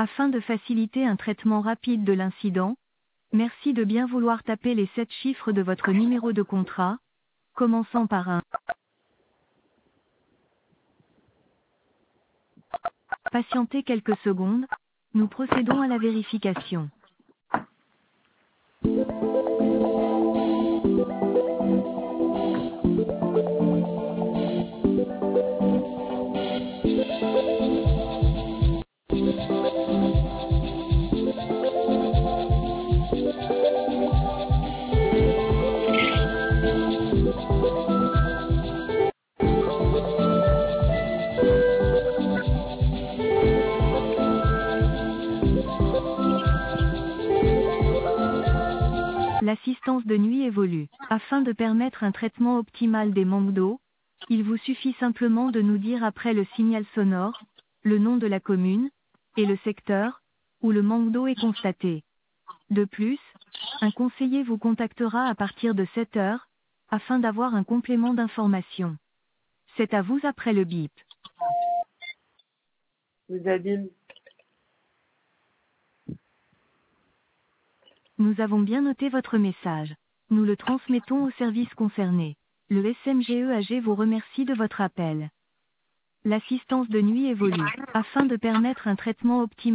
Afin de faciliter un traitement rapide de l'incident, merci de bien vouloir taper les 7 chiffres de votre numéro de contrat, commençant par un. Patientez quelques secondes, nous procédons à la vérification. L'assistance de nuit évolue. Afin de permettre un traitement optimal des manques d'eau, il vous suffit simplement de nous dire après le signal sonore, le nom de la commune, et le secteur, où le manque d'eau est constaté. De plus, un conseiller vous contactera à partir de 7 heures, afin d'avoir un complément d'information. C'est à vous après le bip. Vous abîme. Nous avons bien noté votre message. Nous le transmettons au service concerné. Le SMGEAG vous remercie de votre appel. L'assistance de nuit évolue. Afin de permettre un traitement optimal